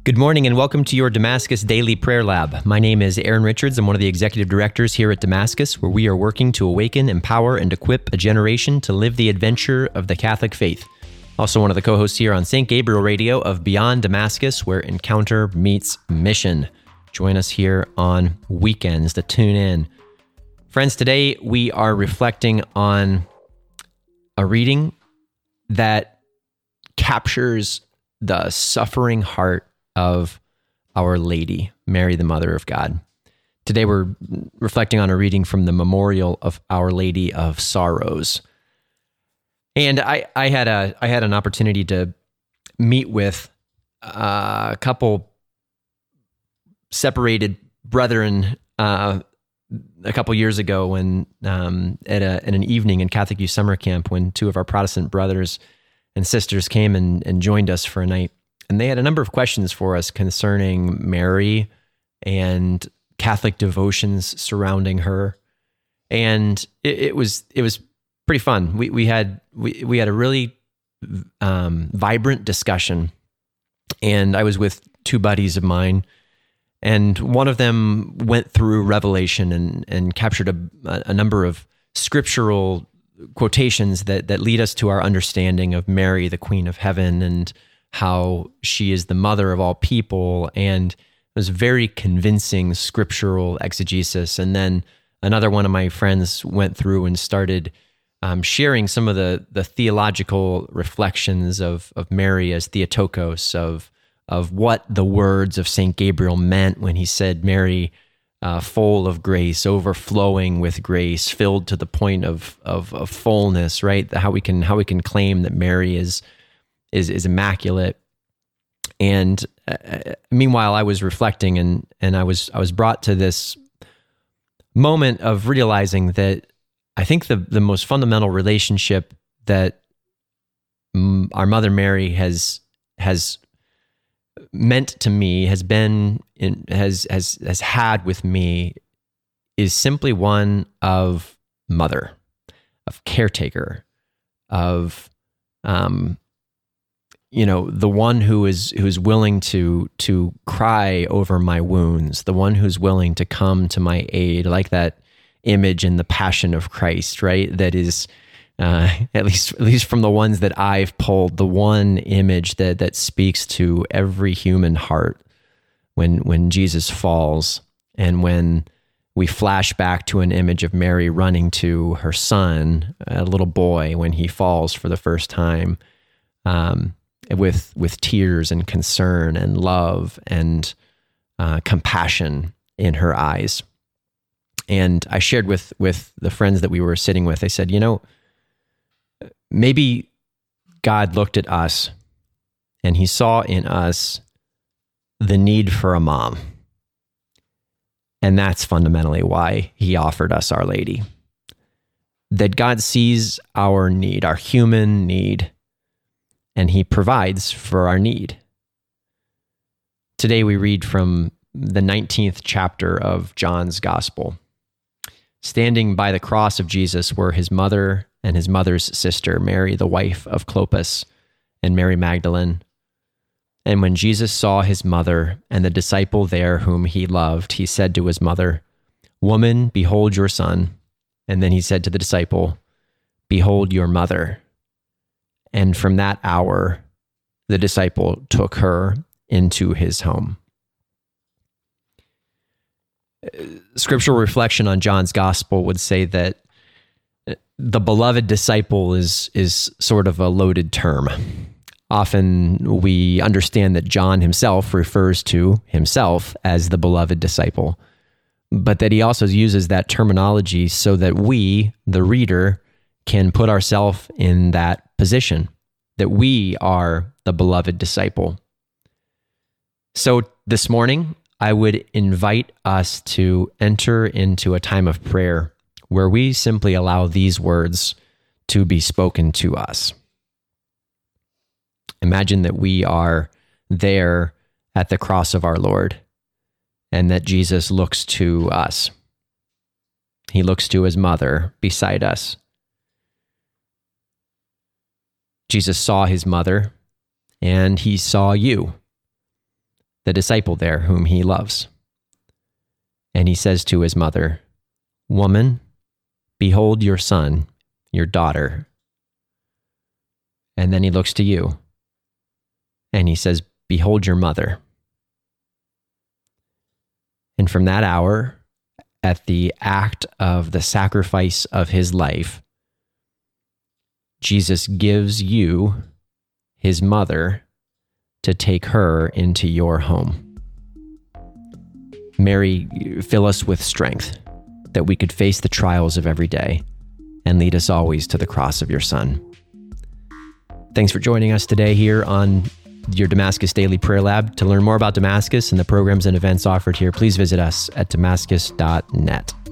Good morning and welcome to your Damascus Daily Prayer Lab. My name is Aaron Richards. I'm one of the executive directors here at Damascus, where we are working to awaken, empower, and equip a generation to live the adventure of the Catholic faith. Also one of the co-hosts here on St. Gabriel Radio of Beyond Damascus, where encounter meets mission. Join us here on weekends to tune in. Friends, today we are reflecting on a reading that captures the suffering heart of Our Lady, Mary, the Mother of God. Today we're reflecting on a reading from the Memorial of Our Lady of Sorrows. And I had an opportunity to meet with a couple separated brethren a couple years ago when at an evening in Catholic Youth Summer Camp, when two of our Protestant brothers and sisters came and joined us for a night. And they had a number of questions for us concerning Mary and Catholic devotions surrounding her. And it was pretty fun. We had a really vibrant discussion. And I was with two buddies of mine, and one of them went through Revelation and captured a number of scriptural quotations that lead us to our understanding of Mary, the Queen of Heaven, and how she is the mother of all people, and it was very convincing scriptural exegesis. And then another one of my friends went through and started sharing some of the theological reflections of Mary as Theotokos, of what the words of St. Gabriel meant when he said, Mary, full of grace, overflowing with grace, filled to the point of fullness, right? How we can claim that Mary is immaculate. And meanwhile, I was reflecting and I was brought to this moment of realizing that I think the most fundamental relationship that our Mother Mary has meant to me, has had with me, is simply one of mother, of caretaker, of the one who is willing to cry over my wounds, the one who's willing to come to my aid, like that image in the Passion of Christ, right? That is, at least from the ones that I've pulled, the one image that speaks to every human heart when Jesus falls, and when we flash back to an image of Mary running to her son, a little boy, when he falls for the first time, with tears and concern and love and compassion in her eyes. And I shared with the friends that we were sitting with, I said, maybe God looked at us and he saw in us the need for a mom. And that's fundamentally why he offered us Our Lady. That God sees our need, our human need, and he provides for our need. Today we read from the 19th chapter of John's Gospel. Standing by the cross of Jesus were his mother and his mother's sister, Mary, the wife of Clopas, and Mary Magdalene. And when Jesus saw his mother and the disciple there whom he loved, he said to his mother, "Woman, behold your son." And then he said to the disciple, "Behold your mother." And from that hour, the disciple took her into his home. Scriptural reflection on John's Gospel would say that the beloved disciple is sort of a loaded term. Often we understand that John himself refers to himself as the beloved disciple, but that he also uses that terminology so that we, the reader, can put ourselves in that position, that we are the beloved disciple. So this morning, I would invite us to enter into a time of prayer where we simply allow these words to be spoken to us. Imagine that we are there at the cross of our Lord, and that Jesus looks to us. He looks to his mother beside us. Jesus saw his mother, and he saw you. the disciple there whom he loves. And he says to his mother, "Woman, behold your son, your daughter." And then he looks to you and he says, "Behold your mother." And from that hour, at the act of the sacrifice of his life, Jesus gives you his mother to take her into your home. Mary, fill us with strength that we could face the trials of every day and lead us always to the cross of your Son. Thanks for joining us today here on your Damascus Daily Prayer Lab. To learn more about Damascus and the programs and events offered here, please visit us at damascus.net.